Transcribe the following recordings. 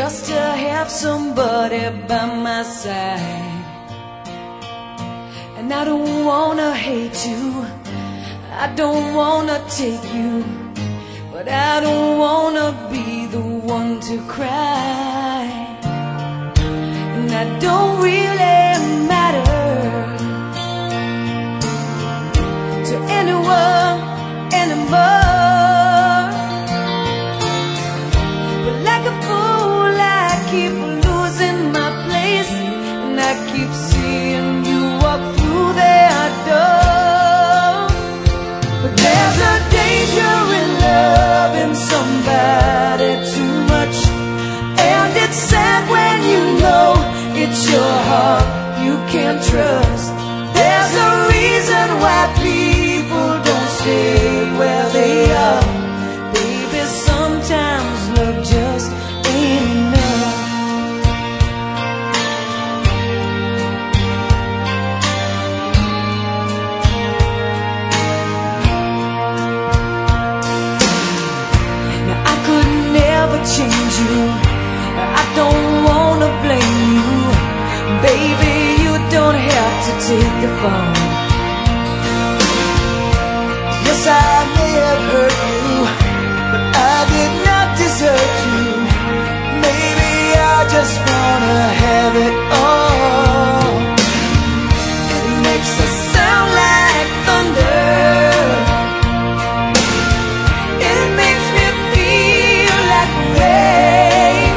just to have somebody by my side. And I don't wanna hate you, I don't wanna take you, but I don't wanna be the one to cry. And that don't really matter to anyone anymore. But like a fool I keep losing my place, and I keep seeing you walk through their door. But there's a danger in loving somebody too much, and it's sad when you know it's your heart you can't trust. There's a reason why people don't stay where they are. Baby, sometimes love just ain't enough. Now I could never change you, I don't wanna blame you. Baby, you don't have to take the fall. Yes, I may have hurt you, but I did not desert you. Maybe I just wanna have it all. It makes us sound like thunder, it makes me feel like rain,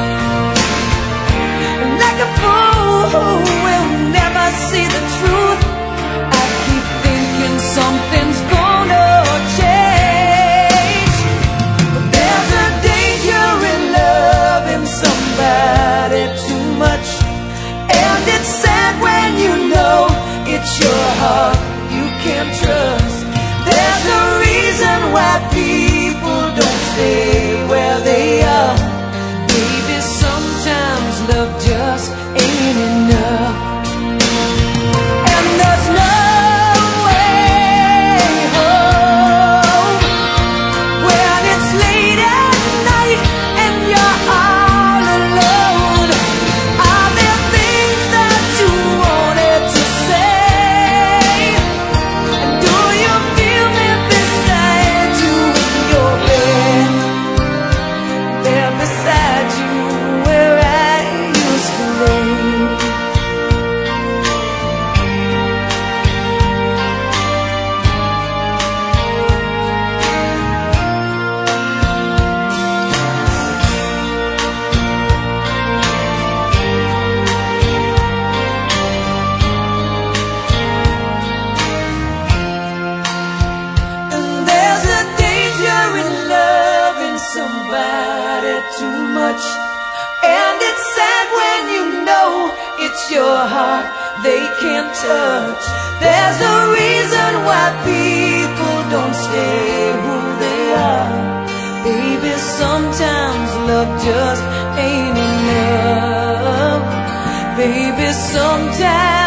like a fool who will never see the truth. I keep thinking something's gonna change, but there's a danger in loving somebody too much, and it's sad when you know it's your heart you can't trust. There's a reason why people don't stay where they are. Baby, sometimes love just ain't enough. And there's no way home when it's late at night and you're all alone. Are there things that you wanted to say? And do you feel me beside you in your bed? There beside you where I used to lay. And there's a danger in loving somebody too much, and it's sad when you know it's your heart they can't touch. There's a reason why people don't stay who they are. Baby, sometimes love just ain't enough. Baby, sometimes